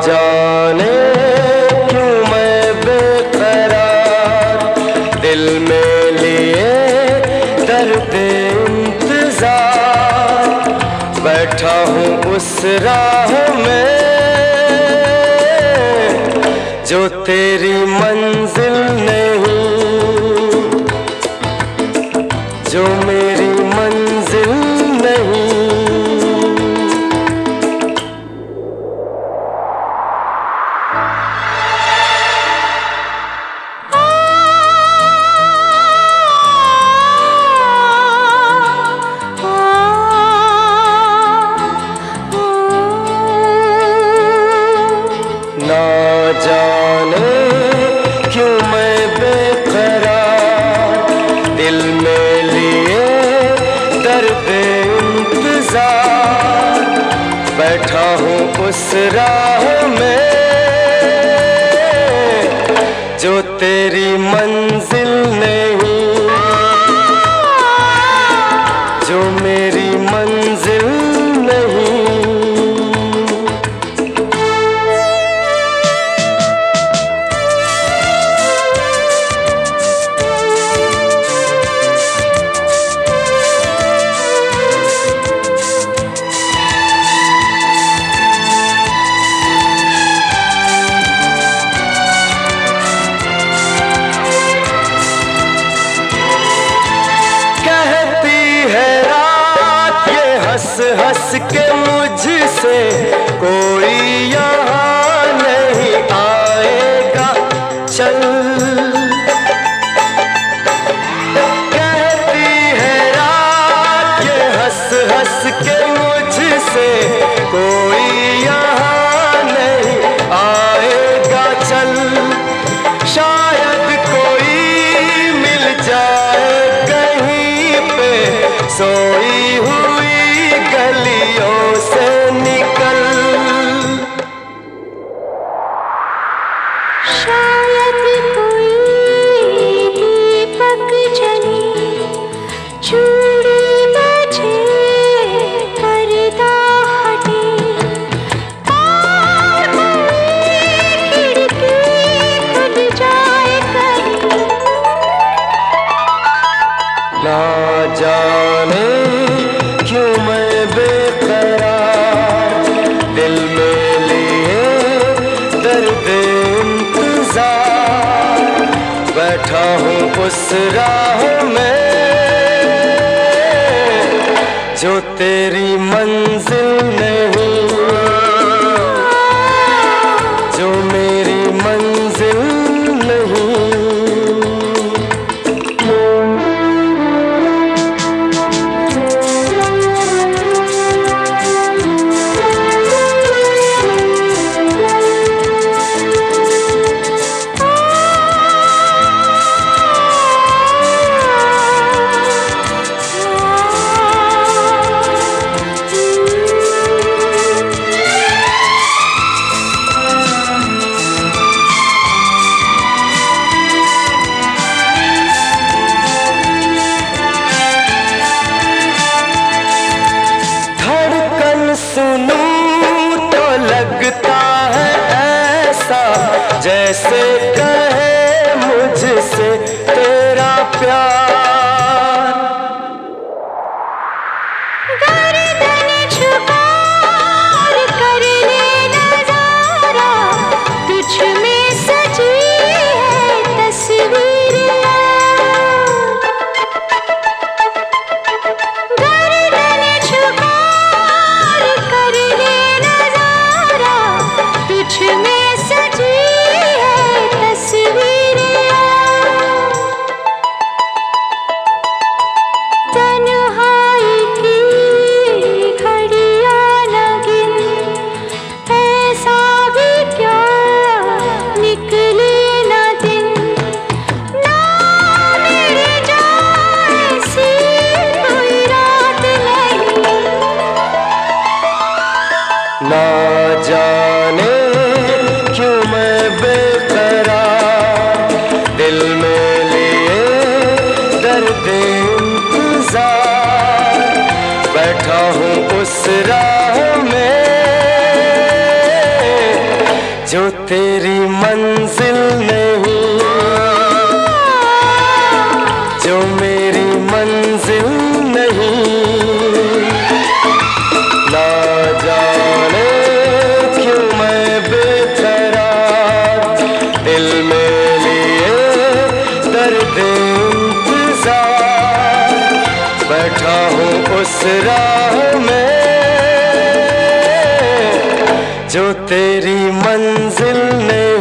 जाने क्यों मैं बेकरार दिल में लिए दर्द इंतजार बैठा हूँ उस राह में जो तेरी मंजिल नहीं, जो मेरी मंजिल नहीं। ना जाने क्यों मैं बेकरार दिल में लिए दर्द इंतजार बैठा हूँ उस राह में जो तेरी मंजिल नहीं, जो मेरी मंजिल नहीं। हंस के मुझसे कोई यहाँ नहीं आएगा चल, कहती है रात ये हंस हंस के मुझसे कोई यहाँ नहीं आएगा चल, शायद कोई मिल जाए कहीं पे सोई हुई गलियों से निकल, शायद कोई दीपक जले चूड़ी बजे पर्दा हटे और कोई खिड़की खुल जाए कहीं। ना जाने क्यों मैं बेकरार दिल में लिए दर्द इंतजार बैठा हूँ उस राह में जो तेरी मंजिल नहीं, जो मेरी मंजिल नहीं। सुनूं तो लगता है ऐसा जैसे कहे मुझसे तेरा प्यार, गर्दन झुका और कर ले नजारा तुझ में सजी है तस्वीर यार, गर्दन झुका तुझ में सजी है तस्वीर यार, तन्हाई की घड़ियां लगिन ऐसा भी क्या निकले न दिन, ना मेरी जान ऐसी कोई रात नहीं। ना जाने क्यों मैं बेकरार दिल में लिए दर्द इंतजार बैठा हूँ उस राह में राह में जो तेरी मंजिल ने